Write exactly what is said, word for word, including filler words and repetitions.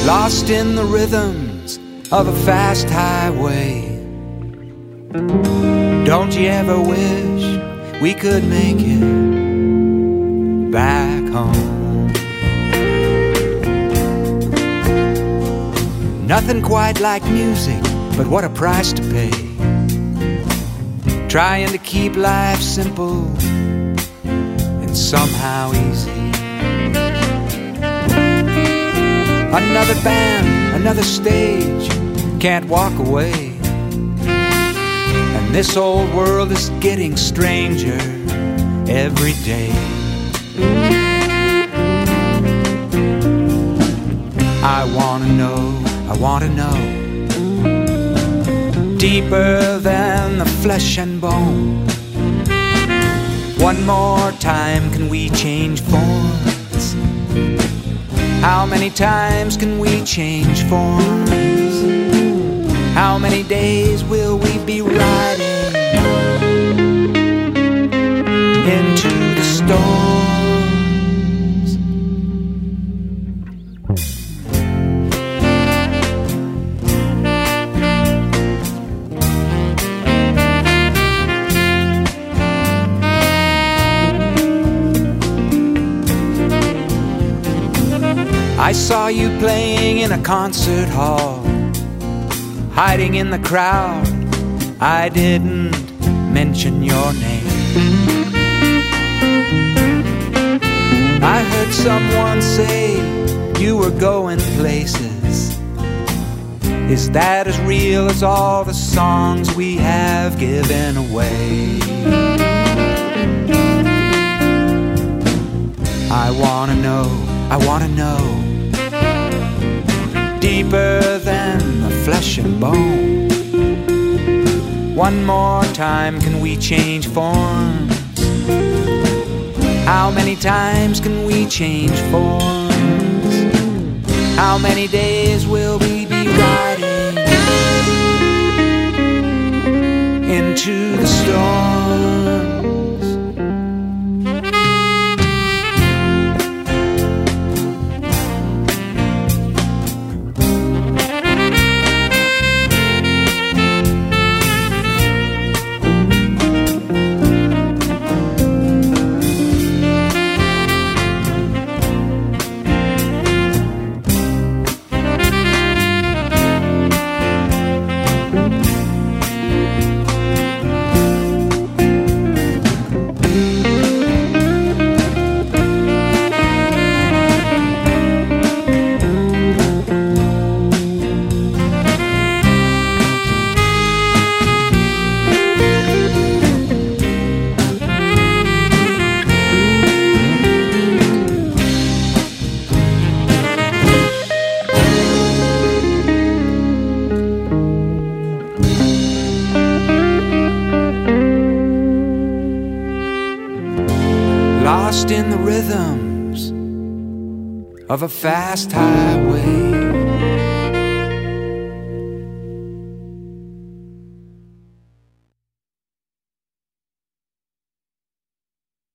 lost in the rhythms of a fast highway. Don't you ever wish we could make it back home? Nothing quite like music, but what a price to pay. Trying to keep life simple and somehow easy. Another band, another stage, can't walk away. And this old world is getting stranger every day. I wanna know, I wanna know, deeper than the flesh and bone. One more time, can we change forms? How many times can we change forms? How many days will we be riding into the storms? I saw you playing in a concert hall, hiding in the crowd. I didn't mention your name. I heard someone say you were going places. Is that as real as all the songs we have given away? I wanna know, I wanna know, deeper than the flesh and bone. One more time, can we change forms? How many times can we change forms? How many days will we be riding into the storms? Lost in the rhythms of a fast highway.